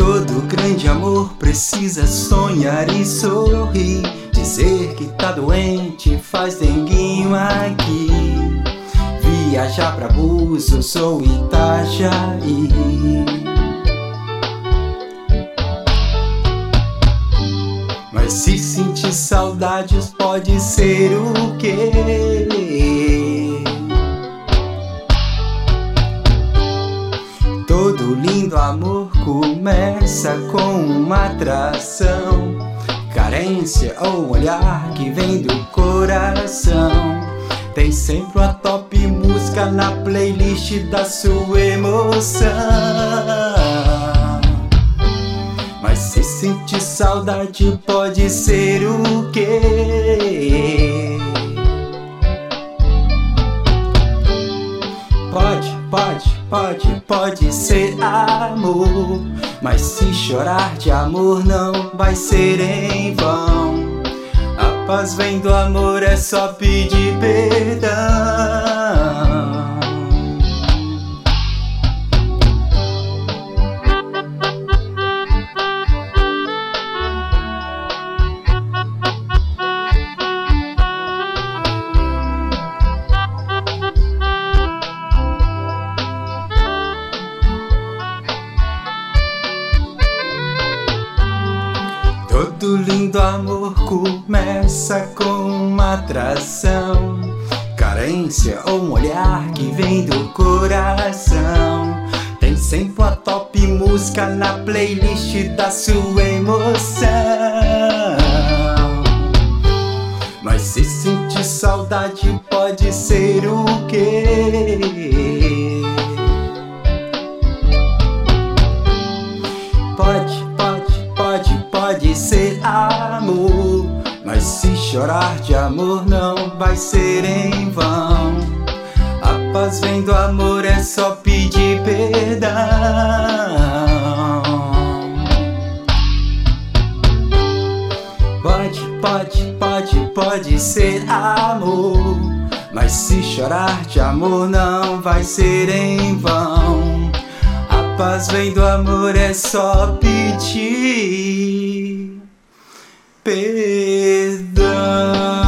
Todo grande amor precisa sonhar e sorrir. Dizer que tá doente faz denguinho aqui. Viajar pra Búzios ou Itajaí. Mas se sentir saudades pode ser o quê? Todo lindo amor começa com uma atração, carência ou olhar que vem do coração. Tem sempre uma top música na playlist da sua emoção. Mas se sentir saudade pode ser o quê? Pode ser amor. Mas se chorar de amor não vai ser em vão. A paz vem do amor, é só pedir perdão. Todo lindo amor começa com uma atração, carência ou um olhar que vem do coração. Tem sempre uma top música na playlist da sua emoção. Mas se sentir saudade pode ser o quê? Pode ser amor. Mas se chorar de amor não vai ser em vão. A paz vem do amor, é só pedir perdão. Pode ser amor. Mas se chorar de amor não vai ser em vão. A paz vem do amor, é só pedir perdão.